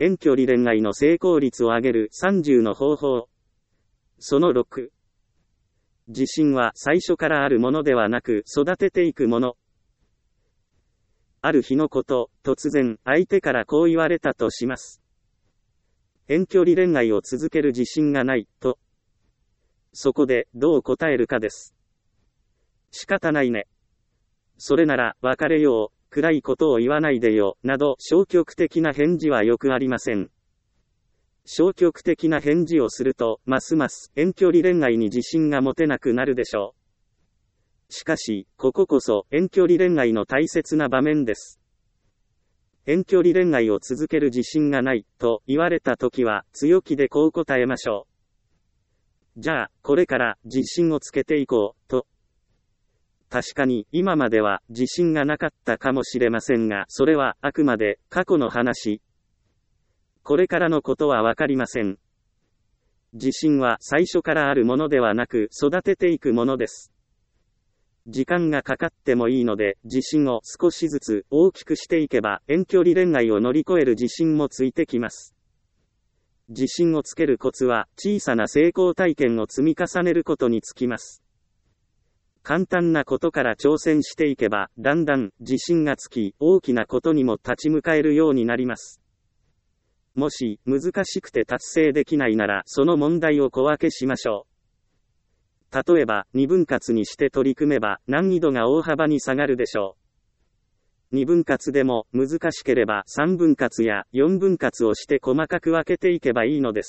遠距離恋愛の成功率を上げる30の方法。その6。自信は最初からあるものではなく育てていくもの。ある日のこと、突然、相手からこう言われたとします。遠距離恋愛を続ける自信がない、と。そこで、どう答えるかです。仕方ないね。それなら、別れよう、暗いことを言わないでよ、など、消極的な返事はよくありません。消極的な返事をすると、ますます遠距離恋愛に自信が持てなくなるでしょう。しかし、こここそ遠距離恋愛の大切な場面です。遠距離恋愛を続ける自信がない、と言われたときは、強気でこう答えましょう。じゃあ、これから自信をつけていこう、と。確かに、今までは自信がなかったかもしれませんが、それはあくまで過去の話。これからのことはわかりません。自信は最初からあるものではなく育てていくものです。時間がかかってもいいので、自信を少しずつ大きくしていけば、遠距離恋愛を乗り越える自信もついてきます。自信をつけるコツは、小さな成功体験を積み重ねることにつきます。簡単なことから挑戦していけば、だんだん自信がつき、大きなことにも立ち向かえるようになります。もし、難しくて達成できないなら、その問題を小分けしましょう。例えば、2分割にして取り組めば、難易度が大幅に下がるでしょう。2分割でも、難しければ3分割や4分割をして細かく分けていけばいいのです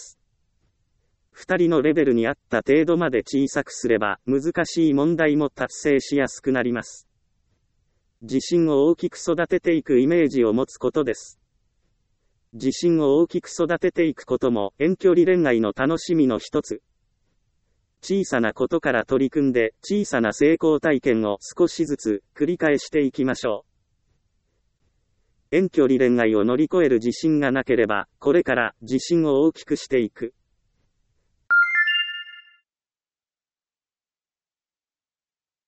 。2人のレベルに合った程度まで小さくすれば、難しい問題も達成しやすくなります。自信を大きく育てていくイメージを持つことです。自信を大きく育てていくことも、遠距離恋愛の楽しみの一つ。小さなことから取り組んで、小さな成功体験を少しずつ繰り返していきましょう。遠距離恋愛を乗り越える自信がなければ、これから自信を大きくしていく。